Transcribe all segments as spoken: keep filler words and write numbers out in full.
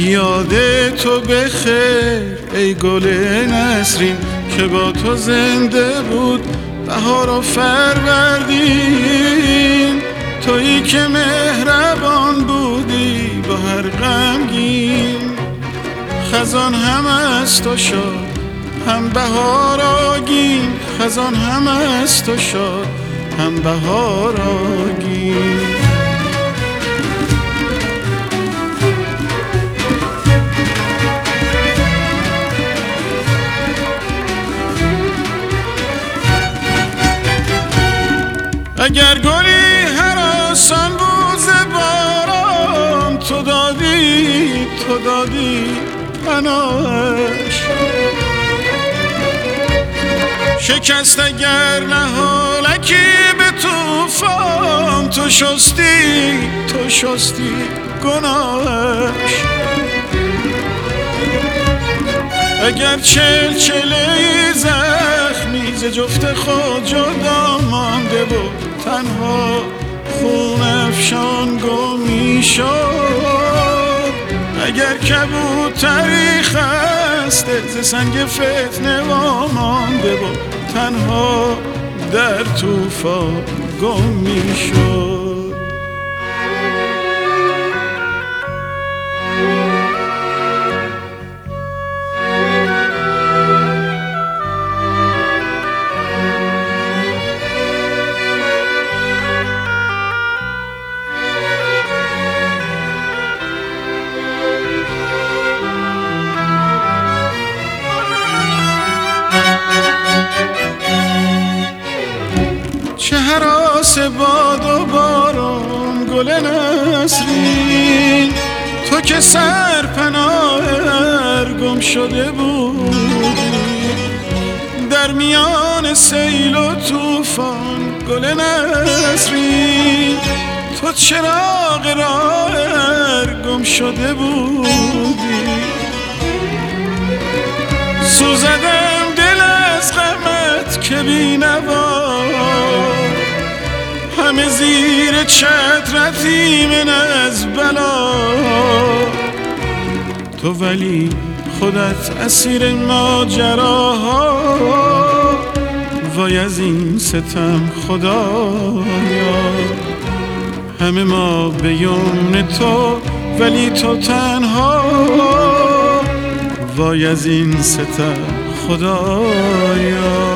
یاد تو بخیر ای گل نسرین که با تو زنده بود بهار و فروردین. تویی که مهربان بودی با هر غمگین، خزان هم از تو شد هم بهار آگین، خزان هم از تو شد هم بهار آگین. اگر گلی هراسان بود باران، تو دادی تو دادی پناهش. شکست اگر نهالکی به طوفان، تو شستی تو شستی گناهش. اگر چل چله زخمی ز جفت خود جدا مانده بود، تنها خون افشان گم می شد. اگر کبوتری خسته ز سنگ فتنه وامانده بود، تنها در طوفان گم می شد. چه هراس باد و باران گل نسرین، تو که سرپناه هر گم شده بودی. در میان سیل و طوفان گل نسرین، تو چراغ راه هر گم شده بودی. سوزدم دل از غمت که بی نوا، همه زیر چترت ایمن از بلا. تو ولی خودت اسیر ماجراها، وای از این ستم خدایا. همه ما به یمن تو ولی تو تنها، وای از این ستم خدایا.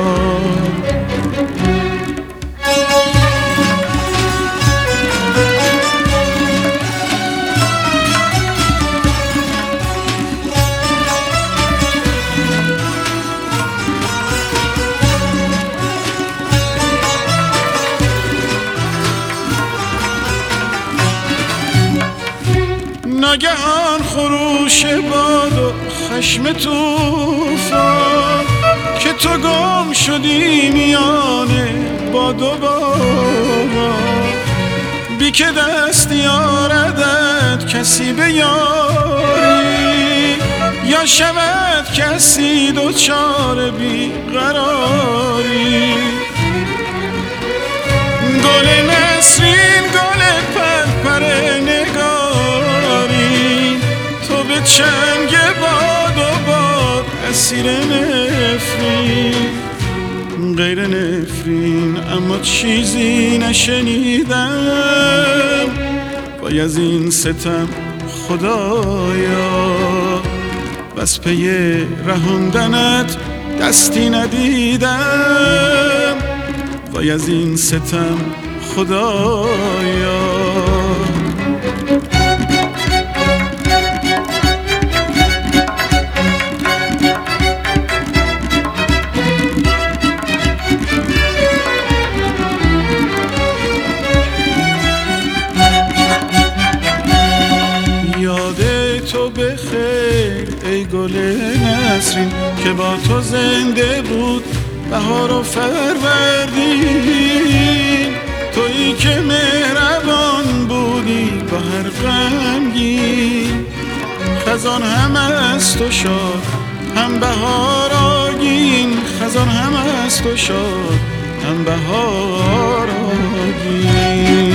ناگهان خروش باد و خشم طوفان، که تو گم شدی میان باد و باران. بی که دست یاردت کسی به یاری، یا شود کسی دچار بی قراری. گل نسرین گل پرپر نگاری، تو به چنگ باد و باد اسیر نفرین. غیر نفرین اما چیزی نشنیدم، وای از این ستم خدایا. بس پی رهاندنت دستی ندیدم، وای از این ستم خدایا. یاد تو بخیر ای گل نسرین که با تو زنده بود بهار و فروردین. تویی که مهربان بودی با هر غمگین، خزان هم از تو شد هم بهار آگین، خزان هم از تو شد هم بهار آگین.